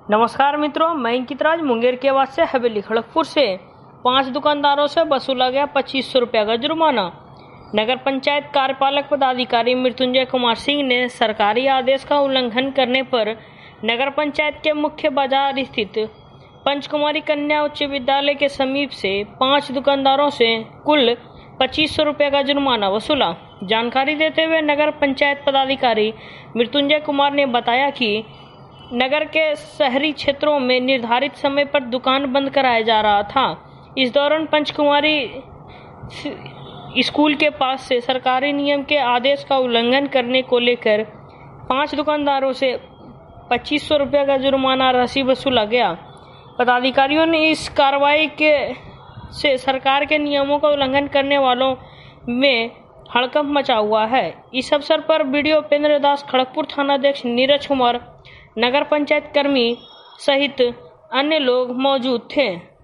नमस्कार मित्रों, मैं अंकित राज मुंगेर के आवाज से हवेली खड़गपुर से 5 दुकानदारों से वसूला गया 2500 रुपये का जुर्माना। नगर पंचायत कार्यपालक पदाधिकारी मृत्युंजय कुमार सिंह ने सरकारी आदेश का उल्लंघन करने पर नगर पंचायत के मुख्य बाजार स्थित पंचकुमारी कन्या उच्च विद्यालय के समीप से 5 दुकानदारों से कुल 2500 रुपये का जुर्माना वसूला। जानकारी देते हुए नगर पंचायत पदाधिकारी मृत्युंजय कुमार ने बताया कि नगर के शहरी क्षेत्रों में निर्धारित समय पर दुकान बंद कराया जा रहा था। इस दौरान पंचकुमारी स्कूल के पास से सरकारी नियम के आदेश का उल्लंघन करने को लेकर 5 दुकानदारों से 2500 रुपये का जुर्माना राशि वसूला गया। पदाधिकारियों ने इस कार्रवाई से सरकार के नियमों का उल्लंघन करने वालों में हड़कंप मचा हुआ है। इस अवसर पर बीडीओ उपेंद्र दास, खड़गपुर थानाध्यक्ष नीरज कुमार, नगर पंचायत कर्मी सहित अन्य लोग मौजूद थे।